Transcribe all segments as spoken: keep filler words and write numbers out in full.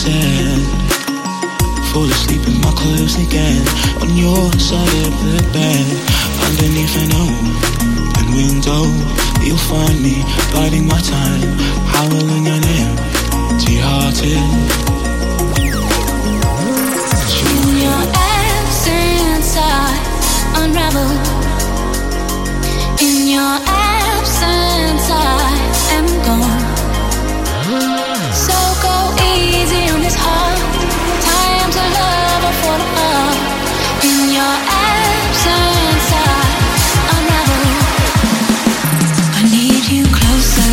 said. Fall asleep in my clothes again, on your side of the bed, underneath an open window. You'll find me biding my time, howling an empty-hearted. In your absence I unravel. In your absence I am gone. So go easy on this heart. Time to love or fall apart. In your absence I unravel. I need you closer.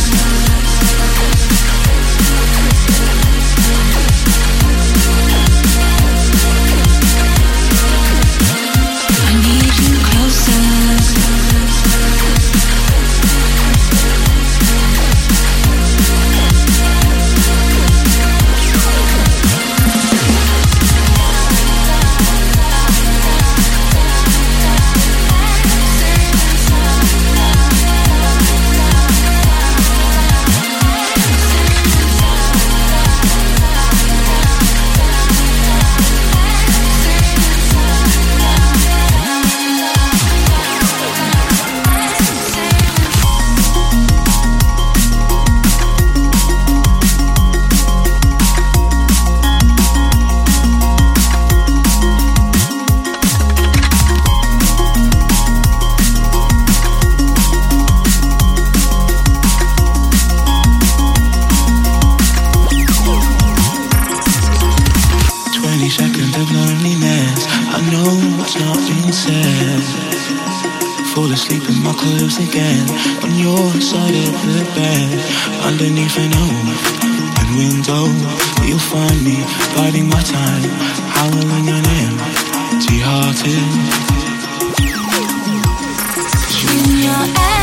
Fall asleep in my clothes again, on your side of the bed, underneath an open window. You'll find me biding my time, howling an empty-hearted. In your